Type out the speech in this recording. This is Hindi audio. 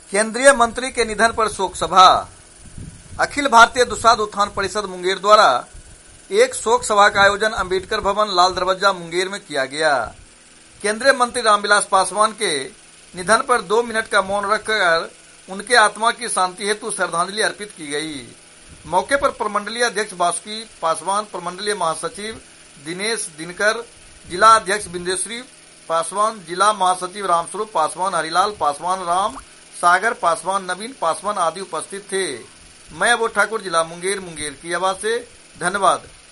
केंद्रीय मंत्री के निधन पर शोक सभा। अखिल भारतीय दुसाध उत्थान परिषद मुंगेर द्वारा एक शोक सभा का आयोजन अंबेडकर भवन, लाल दरवाजा, मुंगेर में किया गया। केंद्रीय मंत्री रामविलास पासवान के निधन पर 2 मिनट का मौन रखकर उनके आत्मा की शांति हेतु श्रद्धांजलि अर्पित की गई। मौके पर प्रमंडलीय अध्यक्ष बासुकी पासवान, प्रमंडलीय महासचिव दिनेश दिनकर, जिला अध्यक्ष बिंदेश्वरी पासवान, जिला महासचिव रामस्वरूप पासवान, हरिलाल पासवान, राम सागर पासवान, नवीन पासवान आदि उपस्थित थे। मैं अबोध ठाकुर, जिला मुंगेर की आवाज से, धन्यवाद।